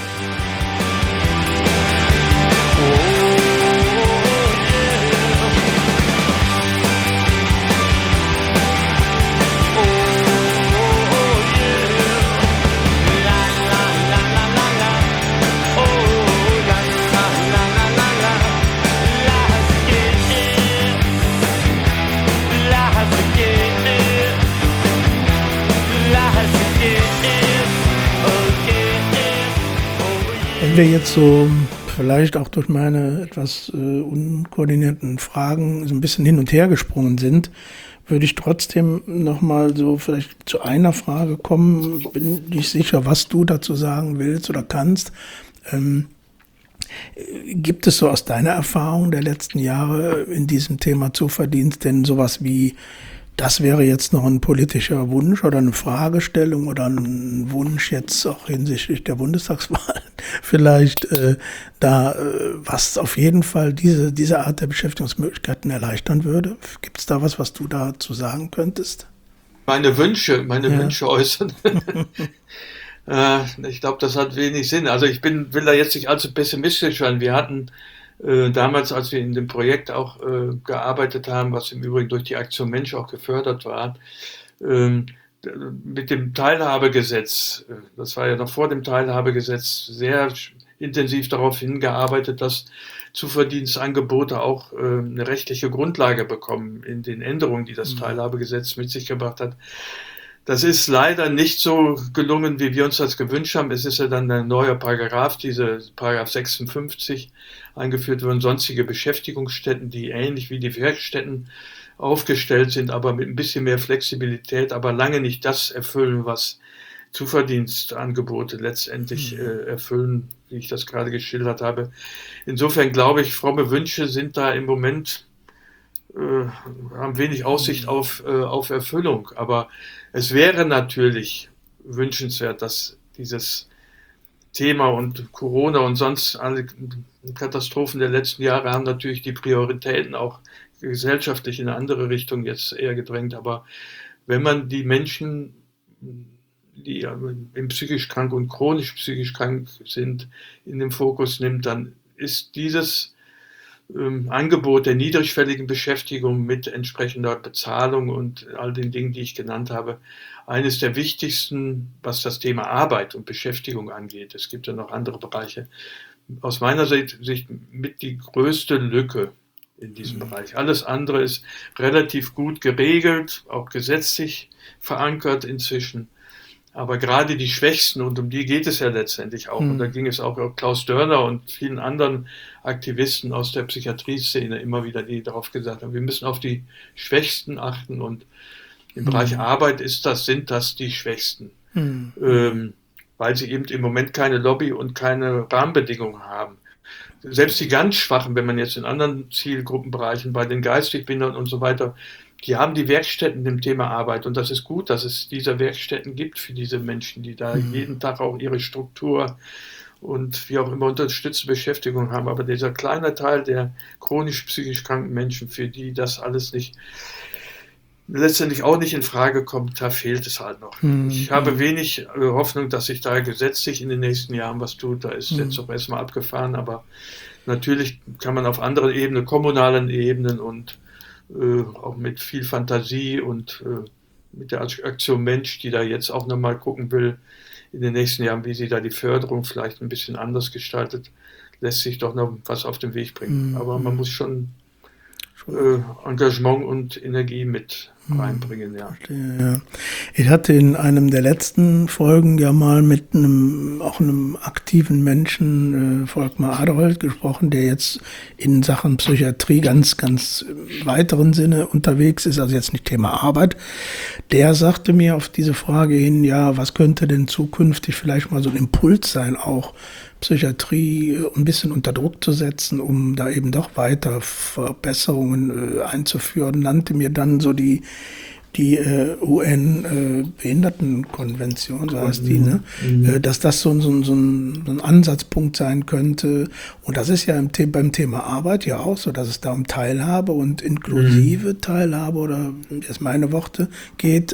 Speaker 1: Wenn wir jetzt so vielleicht auch durch meine etwas unkoordinierten Fragen so ein bisschen hin und her gesprungen sind, würde ich trotzdem nochmal so vielleicht zu einer Frage kommen. Ich bin nicht sicher, was du dazu sagen willst oder kannst. Gibt es so aus deiner Erfahrung der letzten Jahre in diesem Thema Zuverdienst denn sowas wie, das wäre jetzt noch ein politischer Wunsch oder eine Fragestellung oder ein Wunsch jetzt auch hinsichtlich der Bundestagswahl vielleicht was auf jeden Fall diese Art der Beschäftigungsmöglichkeiten erleichtern würde? Gibt es da was du dazu sagen könntest?
Speaker 2: Meine Wünsche äußern. Ich glaube, das hat wenig Sinn. Also will da jetzt nicht allzu pessimistisch sein. Wir hatten damals, als wir in dem Projekt auch gearbeitet haben, was im Übrigen durch die Aktion Mensch auch gefördert war, mit dem Teilhabegesetz, das war ja noch vor dem Teilhabegesetz, sehr intensiv darauf hingearbeitet, dass Zuverdienstangebote auch eine rechtliche Grundlage bekommen in den Änderungen, die das Teilhabegesetz mit sich gebracht hat. Das ist leider nicht so gelungen, wie wir uns das gewünscht haben. Es ist ja dann ein neuer Paragraph, diese Paragraph 56, eingeführt worden, sonstige Beschäftigungsstätten, die ähnlich wie die Werkstätten aufgestellt sind, aber mit ein bisschen mehr Flexibilität, aber lange nicht das erfüllen, was Zuverdienstangebote letztendlich erfüllen, wie ich das gerade geschildert habe. Insofern glaube ich, fromme Wünsche sind da im Moment, haben wenig Aussicht auf Erfüllung, aber es wäre natürlich wünschenswert, dass dieses Thema und Corona und sonst alle Katastrophen der letzten Jahre haben natürlich die Prioritäten auch gesellschaftlich in eine andere Richtung jetzt eher gedrängt, aber wenn man die Menschen, die psychisch krank und chronisch psychisch krank sind, in den Fokus nimmt, dann ist dieses Angebot der niedrigschwelligen Beschäftigung mit entsprechender Bezahlung und all den Dingen, die ich genannt habe, eines der wichtigsten, was das Thema Arbeit und Beschäftigung angeht. Es gibt ja noch andere Bereiche. Aus meiner Sicht mit die größte Lücke in diesem Bereich. Alles andere ist relativ gut geregelt, auch gesetzlich verankert inzwischen. Aber gerade die Schwächsten, und um die geht es ja letztendlich auch, und da ging es auch Klaus Dörner und vielen anderen Aktivisten aus der Psychiatrieszene immer wieder, die darauf gesagt haben, wir müssen auf die Schwächsten achten, und im Bereich Arbeit sind das die Schwächsten, weil sie eben im Moment keine Lobby und keine Rahmenbedingungen haben. Selbst die ganz Schwachen, wenn man jetzt in anderen Zielgruppenbereichen, bei den geistig Behinderten und so weiter, die haben die Werkstätten im Thema Arbeit, und das ist gut, dass es diese Werkstätten gibt für diese Menschen, die da jeden Tag auch ihre Struktur und wie auch immer unterstützte Beschäftigung haben. Aber dieser kleine Teil der chronisch psychisch kranken Menschen, für die das alles letztendlich auch nicht in Frage kommt, da fehlt es halt noch. Ich habe wenig Hoffnung, dass sich da gesetzlich in den nächsten Jahren was tut. Da ist jetzt auch erstmal abgefahren, aber natürlich kann man auf anderen Ebenen, kommunalen Ebenen und auch mit viel Fantasie und mit der Aktion Mensch, die da jetzt auch nochmal gucken will, in den nächsten Jahren, wie sie da die Förderung vielleicht ein bisschen anders gestaltet, lässt sich doch noch was auf den Weg bringen. Aber man muss schon Engagement und Energie mit reinbringen, ja.
Speaker 1: Ja. Ich hatte in einem der letzten Folgen ja mal mit einem aktiven Menschen, Volkmar Aderholt, gesprochen, der jetzt in Sachen Psychiatrie ganz im weiteren Sinne unterwegs ist, also jetzt nicht Thema Arbeit. Der sagte mir auf diese Frage hin, ja, was könnte denn zukünftig vielleicht mal so ein Impuls sein, auch Psychiatrie ein bisschen unter Druck zu setzen, um da eben doch weiter Verbesserungen einzuführen, nannte mir dann so die UN-Behindertenkonvention, so heißt die, ne? Dass das so ein Ansatzpunkt sein könnte. Und das ist ja beim Thema Arbeit ja auch so, dass es da um Teilhabe und inklusive Teilhabe oder jetzt meine Worte geht.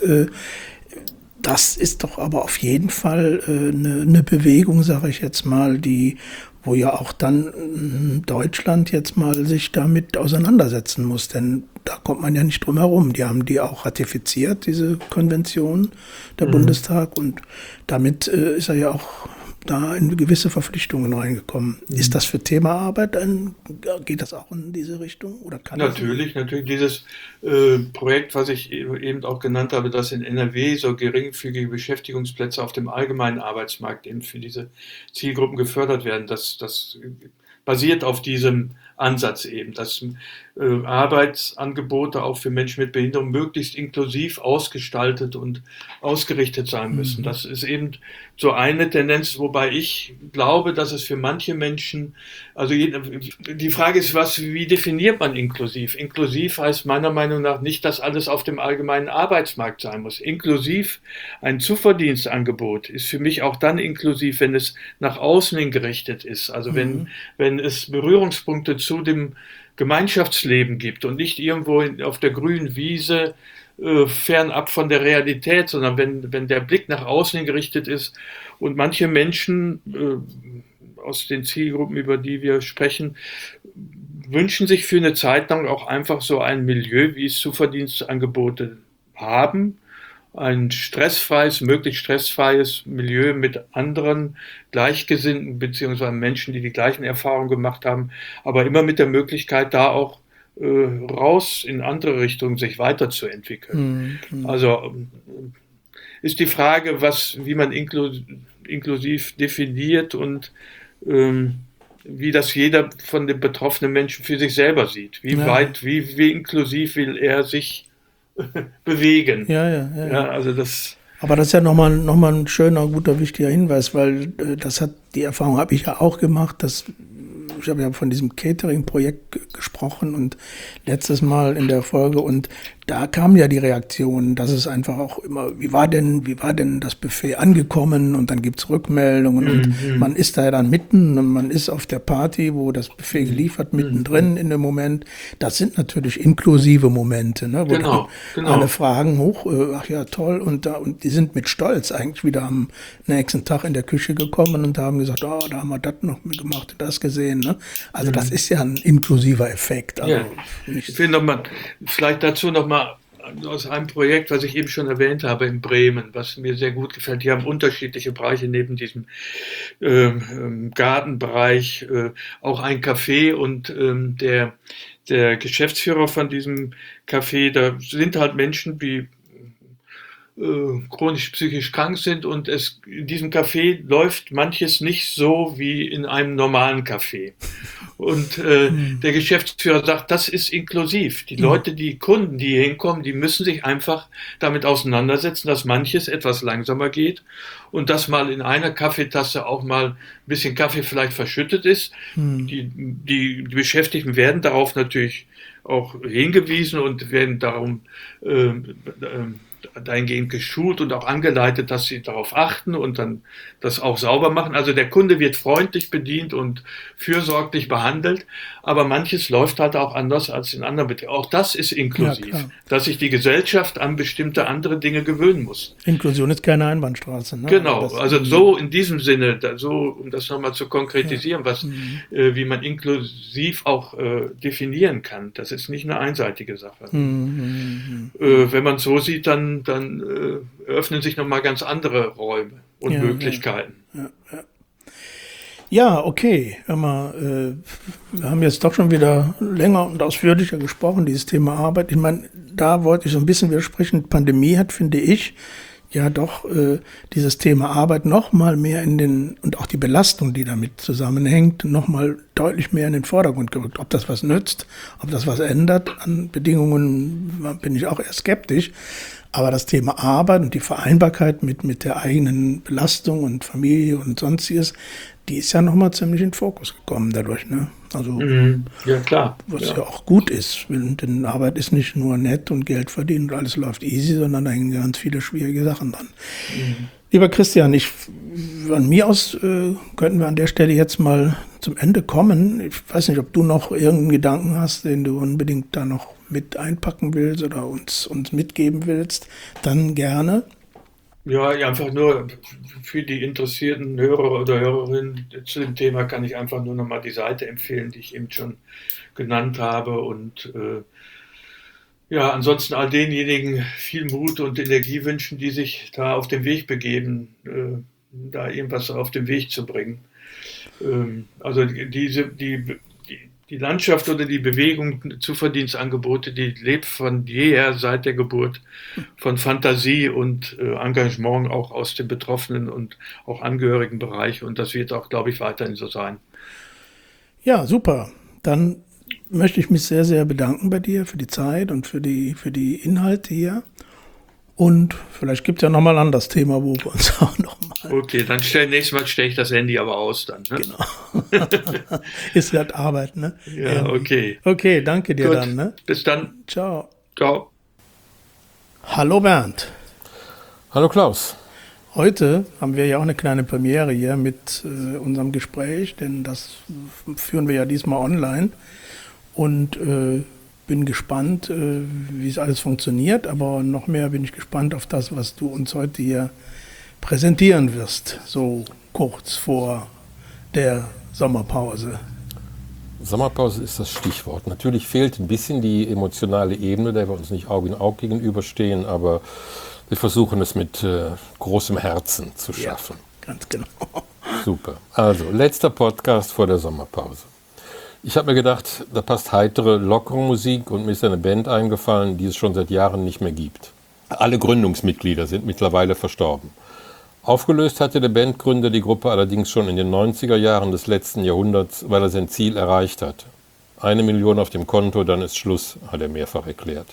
Speaker 1: Das ist doch aber auf jeden Fall eine Bewegung, sage ich jetzt mal, wo ja auch dann Deutschland jetzt mal sich damit auseinandersetzen muss, denn da kommt man ja nicht drum herum. Die haben die auch ratifiziert, diese Konvention, der Bundestag, und damit ist er ja auch da in gewisse Verpflichtungen reingekommen. Ist das für Thema Arbeit, geht das auch in diese Richtung? Oder kann
Speaker 2: natürlich. Dieses Projekt, was ich eben auch genannt habe, dass in NRW so geringfügige Beschäftigungsplätze auf dem allgemeinen Arbeitsmarkt eben für diese Zielgruppen gefördert werden, das basiert auf diesem Ansatz eben, dass Arbeitsangebote auch für Menschen mit Behinderung möglichst inklusiv ausgestaltet und ausgerichtet sein müssen. Das ist eben so eine Tendenz, wobei ich glaube, dass es für manche Menschen, also die Frage ist, wie definiert man inklusiv? Inklusiv heißt meiner Meinung nach nicht, dass alles auf dem allgemeinen Arbeitsmarkt sein muss. Inklusiv, ein Zuverdienstangebot ist für mich auch dann inklusiv, wenn es nach außen hin gerichtet ist. Also wenn es Berührungspunkte zu dem Gemeinschaftsleben gibt und nicht irgendwo auf der grünen Wiese fernab von der Realität, sondern wenn der Blick nach außen hin gerichtet ist und manche Menschen aus den Zielgruppen, über die wir sprechen, wünschen sich für eine Zeit lang auch einfach so ein Milieu, wie es Zuverdienstangebote haben, ein möglichst stressfreies Milieu mit anderen Gleichgesinnten beziehungsweise Menschen, die die gleichen Erfahrungen gemacht haben, aber immer mit der Möglichkeit, da auch raus in andere Richtungen sich weiterzuentwickeln. Also ist die Frage, wie man inklusiv definiert und wie das jeder von den betroffenen Menschen für sich selber sieht. Wie inklusiv will er sich bewegen.
Speaker 1: Ja.
Speaker 2: Also das.
Speaker 1: Aber das ist ja nochmal ein schöner, guter, wichtiger Hinweis, weil die Erfahrung habe ich ja auch gemacht, ich habe ja von diesem Catering-Projekt gesprochen und letztes Mal in der Folge, und da kam ja die Reaktion, dass es einfach auch immer, wie war denn das Buffet angekommen, und dann gibt's Rückmeldungen und man ist da ja dann mitten und man ist auf der Party, wo das Buffet geliefert, mittendrin in dem Moment. Das sind natürlich inklusive Momente, ne, wo
Speaker 2: Genau.
Speaker 1: alle fragen hoch, ach ja, toll, und die sind mit Stolz eigentlich wieder am nächsten Tag in der Küche gekommen und haben gesagt, da haben wir das noch gemacht, das gesehen, ne? Also das ist ja ein inklusiver Effekt. Also
Speaker 2: ich will vielleicht dazu noch mal aus einem Projekt, was ich eben schon erwähnt habe in Bremen, was mir sehr gut gefällt. Die haben unterschiedliche Bereiche neben diesem Gartenbereich, auch ein Café, und der Geschäftsführer von diesem Café, da sind halt Menschen, die chronisch psychisch krank sind, und in diesem Café läuft manches nicht so wie in einem normalen Café. Und der Geschäftsführer sagt, das ist inklusiv. Die Leute, die Kunden, die hier hinkommen, die müssen sich einfach damit auseinandersetzen, dass manches etwas langsamer geht und dass mal in einer Kaffeetasse auch mal ein bisschen Kaffee vielleicht verschüttet ist. Die Beschäftigten werden darauf natürlich auch hingewiesen und werden dahingehend geschult und auch angeleitet, dass sie darauf achten und dann das auch sauber machen. Also der Kunde wird freundlich bedient und fürsorglich behandelt, aber manches läuft halt auch anders als in anderen Betrieben. Auch das ist inklusiv, dass sich die Gesellschaft an bestimmte andere Dinge gewöhnen muss.
Speaker 1: Inklusion ist keine Einbahnstraße. Ne?
Speaker 2: Genau, also so in diesem Sinne, um das nochmal zu konkretisieren, wie man inklusiv auch definieren kann. Das ist nicht eine einseitige Sache. Wenn man es so sieht, dann öffnen sich nochmal ganz andere Räume. und
Speaker 1: Ja,
Speaker 2: Möglichkeiten.
Speaker 1: Ja, okay. Hör mal, wir haben jetzt doch schon wieder länger und ausführlicher gesprochen, dieses Thema Arbeit. Ich meine, da wollte ich so ein bisschen widersprechen. Pandemie hat, finde ich, ja doch dieses Thema Arbeit noch mal mehr und auch die Belastung, die damit zusammenhängt, noch mal deutlich mehr in den Vordergrund gerückt. Ob das was nützt, ob das was ändert an Bedingungen, bin ich auch eher skeptisch. Aber das Thema Arbeit und die Vereinbarkeit mit der eigenen Belastung und Familie und sonstiges, die ist ja nochmal ziemlich in den Fokus gekommen dadurch. Ne? Also,
Speaker 2: Ja, klar.
Speaker 1: was ja auch gut ist. Denn Arbeit ist nicht nur nett und Geld verdienen und alles läuft easy, sondern da hängen ganz viele schwierige Sachen dran. Lieber Christian, von mir aus könnten wir an der Stelle jetzt mal zum Ende kommen. Ich weiß nicht, ob du noch irgendeinen Gedanken hast, den du unbedingt da noch mit einpacken willst oder uns mitgeben willst, dann gerne.
Speaker 2: Ja, einfach nur für die interessierten Hörer oder Hörerinnen zu dem Thema kann ich einfach nur nochmal die Seite empfehlen, die ich eben schon genannt habe. Und ja, ansonsten all denjenigen viel Mut und Energie wünschen, die sich da auf den Weg begeben, da irgendwas auf den Weg zu bringen. Also die Landschaft oder die Bewegung Zuverdienstangebote, die lebt von jeher seit der Geburt von Fantasie und Engagement auch aus dem Betroffenen und auch Angehörigenbereich. Und das wird auch, glaube ich, weiterhin so sein.
Speaker 1: Ja, super. Dann möchte ich mich sehr, sehr bedanken bei dir für die Zeit und für die Inhalte hier. Und vielleicht gibt es ja nochmal ein anderes Thema, wo wir uns auch nochmal...
Speaker 2: Okay, dann nächstes Mal stelle ich das Handy aber aus dann. Ne?
Speaker 1: Genau. Ist halt Arbeit, ne?
Speaker 2: Ja, okay.
Speaker 1: Okay, danke dir
Speaker 2: Gut,
Speaker 1: dann, ne?
Speaker 2: bis dann.
Speaker 1: Ciao.
Speaker 2: Ciao.
Speaker 1: Hallo Bernd.
Speaker 3: Hallo Klaus.
Speaker 1: Heute haben wir ja auch eine kleine Premiere hier mit unserem Gespräch, denn das führen wir ja diesmal online. Und bin gespannt, wie es alles funktioniert, aber noch mehr bin ich gespannt auf das, was du uns heute hier präsentieren wirst, so kurz vor der Sommerpause.
Speaker 3: Sommerpause ist das Stichwort. Natürlich fehlt ein bisschen die emotionale Ebene, der wir uns nicht Auge in Auge gegenüberstehen, aber wir versuchen es mit großem Herzen zu schaffen.
Speaker 1: Ja, ganz genau.
Speaker 3: Super. Also, letzter Podcast vor der Sommerpause. Ich habe mir gedacht, da passt heitere, lockere Musik und mir ist eine Band eingefallen, die es schon seit Jahren nicht mehr gibt. Alle Gründungsmitglieder sind mittlerweile verstorben. Aufgelöst hatte der Bandgründer die Gruppe allerdings schon in den 90er Jahren des letzten Jahrhunderts, weil er sein Ziel erreicht hat. 1 Million auf dem Konto, dann ist Schluss, hat er mehrfach erklärt.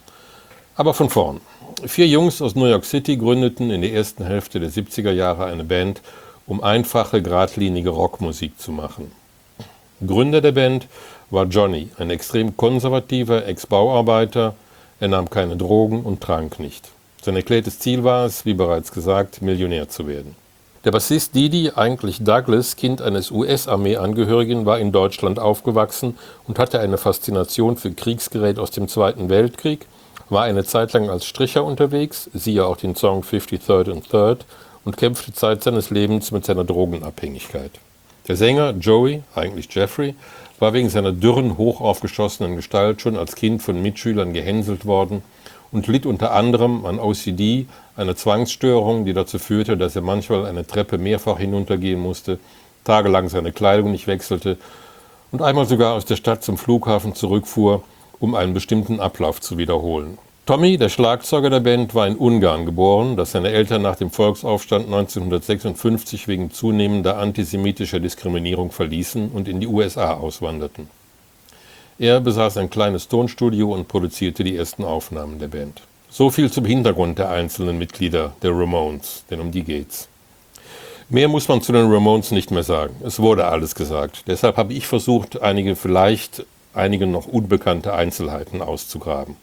Speaker 3: Aber von vorn. 4 Jungs aus New York City gründeten in der ersten Hälfte der 70er Jahre eine Band, um einfache, geradlinige Rockmusik zu machen. Gründer der Band war Johnny, ein extrem konservativer Ex-Bauarbeiter. Er nahm keine Drogen und trank nicht. Sein erklärtes Ziel war es, wie bereits gesagt, Millionär zu werden. Der Bassist Didi, eigentlich Douglas, Kind eines US-Armee-Angehörigen, war in Deutschland aufgewachsen und hatte eine Faszination für Kriegsgerät aus dem Zweiten Weltkrieg, war eine Zeit lang als Stricher unterwegs, siehe auch den Song 53rd and Third, und kämpfte Zeit seines Lebens mit seiner Drogenabhängigkeit. Der Sänger Joey, eigentlich Jeffrey, war wegen seiner dürren, hochaufgeschossenen Gestalt schon als Kind von Mitschülern gehänselt worden und litt unter anderem an OCD, einer Zwangsstörung, die dazu führte, dass er manchmal eine Treppe mehrfach hinuntergehen musste, tagelang seine Kleidung nicht wechselte und einmal sogar aus der Stadt zum Flughafen zurückfuhr, um einen bestimmten Ablauf zu wiederholen. Tommy, der Schlagzeuger der Band, war in Ungarn geboren, das seine Eltern nach dem Volksaufstand 1956 wegen zunehmender antisemitischer Diskriminierung verließen und in die USA auswanderten. Er besaß ein kleines Tonstudio und produzierte die ersten Aufnahmen der Band. So viel zum Hintergrund der einzelnen Mitglieder der Ramones, denn um die geht's. Mehr muss man zu den Ramones nicht mehr sagen. Es wurde alles gesagt. Deshalb habe ich versucht, einige noch unbekannte Einzelheiten auszugraben.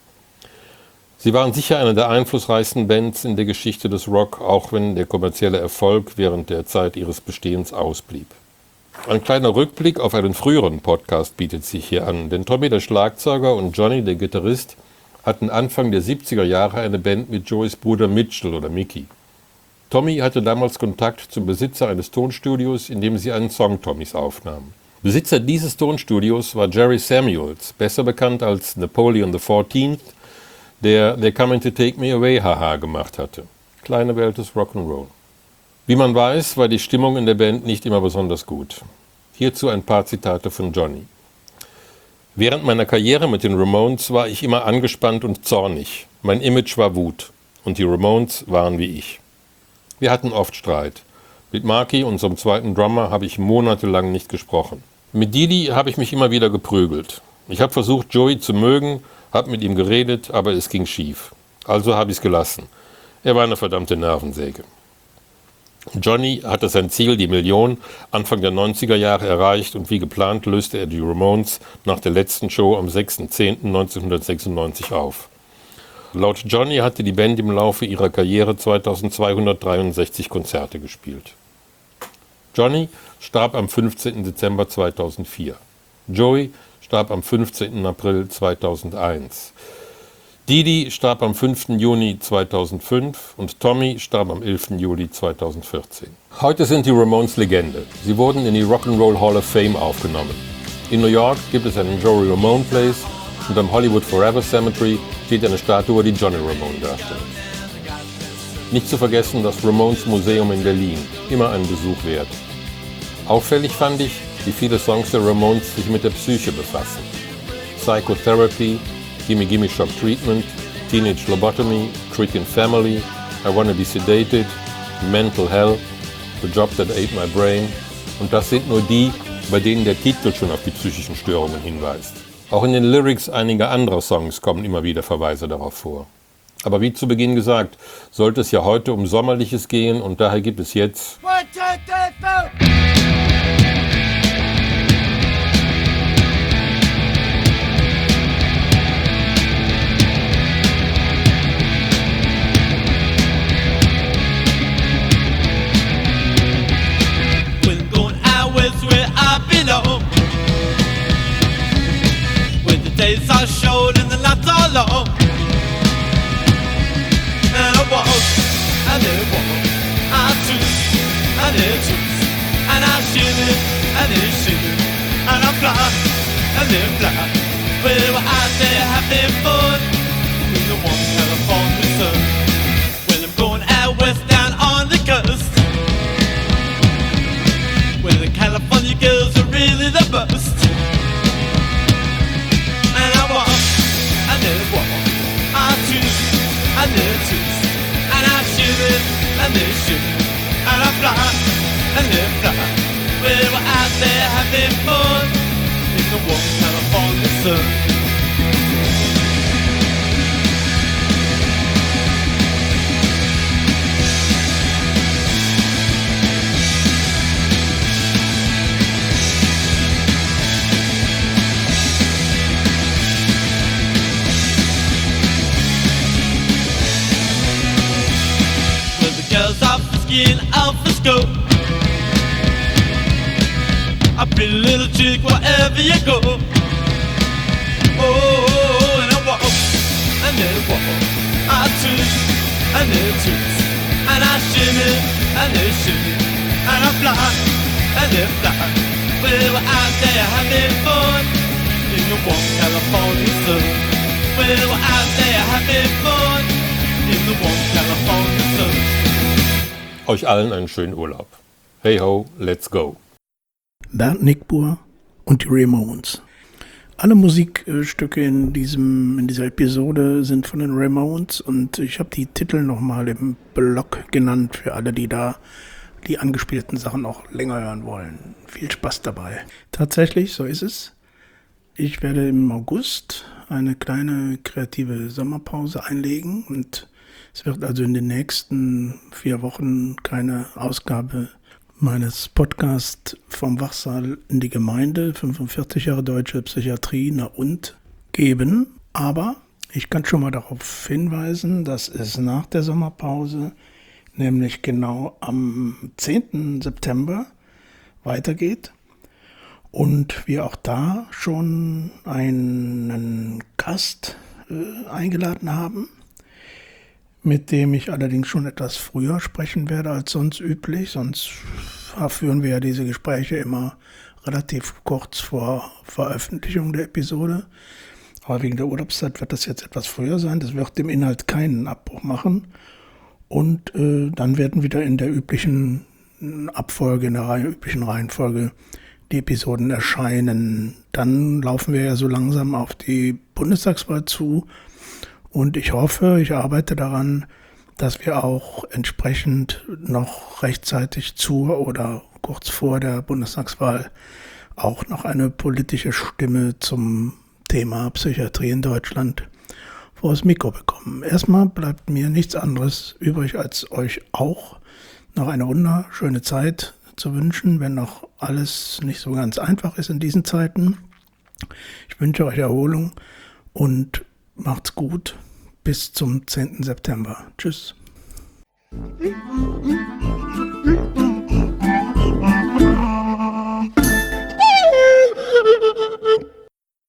Speaker 3: Sie waren sicher eine der einflussreichsten Bands in der Geschichte des Rock, auch wenn der kommerzielle Erfolg während der Zeit ihres Bestehens ausblieb. Ein kleiner Rückblick auf einen früheren Podcast bietet sich hier an, denn Tommy, der Schlagzeuger, und Johnny, der Gitarrist, hatten Anfang der 70er Jahre eine Band mit Joeys Bruder Mitchell oder Mickey. Tommy hatte damals Kontakt zum Besitzer eines Tonstudios, in dem sie einen Song Tommys aufnahmen. Besitzer dieses Tonstudios war Jerry Samuels, besser bekannt als Napoleon XIV., der They're Coming to Take Me Away Haha gemacht hatte. Kleine Welt des Rock'n'Roll. Wie man weiß, war die Stimmung in der Band nicht immer besonders gut. Hierzu ein paar Zitate von Johnny. Während meiner Karriere mit den Ramones war ich immer angespannt und zornig. Mein Image war Wut. Und die Ramones waren wie ich. Wir hatten oft Streit. Mit Marky, unserem zweiten Drummer, habe ich monatelang nicht gesprochen. Mit Didi habe ich mich immer wieder geprügelt. Ich habe versucht, Joey zu mögen, habe mit ihm geredet, aber es ging schief. Also habe ich es gelassen. Er war eine verdammte Nervensäge. Johnny hatte sein Ziel, die Million, Anfang der 90er Jahre erreicht und wie geplant löste er die Ramones nach der letzten Show am 6.10.1996 auf. Laut Johnny hatte die Band im Laufe ihrer Karriere 2263 Konzerte gespielt. Johnny starb am 15. Dezember 2004. Joey starb am 15. April 2001. Didi starb am 5. Juni 2005 und Tommy starb am 11. Juli 2014. Heute sind die Ramones Legende. Sie wurden in die Rock'n'Roll Hall of Fame aufgenommen. In New York gibt es einen Joey Ramone Place und am Hollywood Forever Cemetery steht eine Statue, die Johnny Ramone darstellt. Nicht zu vergessen das Ramones Museum in Berlin, immer einen Besuch wert. Auffällig fand ich, wie viele Songs der Ramones sich mit der Psyche befassen. Psychotherapy, Gimme Gimme Shock Treatment, Teenage Lobotomy, Trick in Family, I Wanna Be Sedated, Mental Hell, The Job That Ate My Brain. Und das sind nur die, bei denen der Titel schon auf die psychischen Störungen hinweist. Auch in den Lyrics einiger anderer Songs kommen immer wieder Verweise darauf vor. Aber wie zu Beginn gesagt, sollte es ja heute um Sommerliches gehen und daher gibt es jetzt...
Speaker 4: 1, 2, 3, 4.
Speaker 5: Days are short and the nights are long. And I walk, and I walk, I twist, and I twist, and I shimmy, and I shimmy, and I fly, and I fly. We were out there having fun in the warm California sun. Well, I'm going out west down on the coast, where the California girls are really the best. I twist, and I twist, and I shimmy, and I shimmy, and I fly, and I fly. We were out there having fun in the warm California sun. In Alfresco, a pretty little chick wherever you go. Oh, and I walk, and I walk, I twist, and I twist, and I shimmy, and I shimmy, and I fly, and I fly. We were out there having fun in the warm California sun. We were out there having fun in the warm California sun.
Speaker 3: Euch allen einen schönen Urlaub. Hey ho, let's go.
Speaker 1: Bernd Nickbohr und die Ramones. Alle Musikstücke in dieser Episode sind von den Ramones und ich habe die Titel nochmal im Blog genannt für alle, die da die angespielten Sachen auch länger hören wollen. Viel Spaß dabei. Tatsächlich, so ist es. Ich werde im August eine kleine kreative Sommerpause einlegen und es wird also in den nächsten 4 Wochen keine Ausgabe meines Podcasts vom Wachsaal in die Gemeinde, 45 Jahre Deutsche Psychiatrie, na und, geben. Aber ich kann schon mal darauf hinweisen, dass es nach der Sommerpause, nämlich genau am 10. September, weitergeht. Und wir auch da schon einen Gast eingeladen haben, mit dem ich allerdings schon etwas früher sprechen werde als sonst üblich. Sonst führen wir ja diese Gespräche immer relativ kurz vor Veröffentlichung der Episode. Aber wegen der Urlaubszeit wird das jetzt etwas früher sein. Das wird dem Inhalt keinen Abbruch machen. Und dann werden wieder in der üblichen Abfolge, in der üblichen Reihenfolge die Episoden erscheinen. Dann laufen wir ja so langsam auf die Bundestagswahl zu. Und ich hoffe, ich arbeite daran, dass wir auch entsprechend noch rechtzeitig zur oder kurz vor der Bundestagswahl auch noch eine politische Stimme zum Thema Psychiatrie in Deutschland vor das Mikro bekommen. Erstmal bleibt mir nichts anderes übrig, als euch auch noch eine wunderschöne Zeit zu wünschen, wenn noch alles nicht so ganz einfach ist in diesen Zeiten. Ich wünsche euch Erholung und macht's gut. Bis zum 10. September. Tschüss.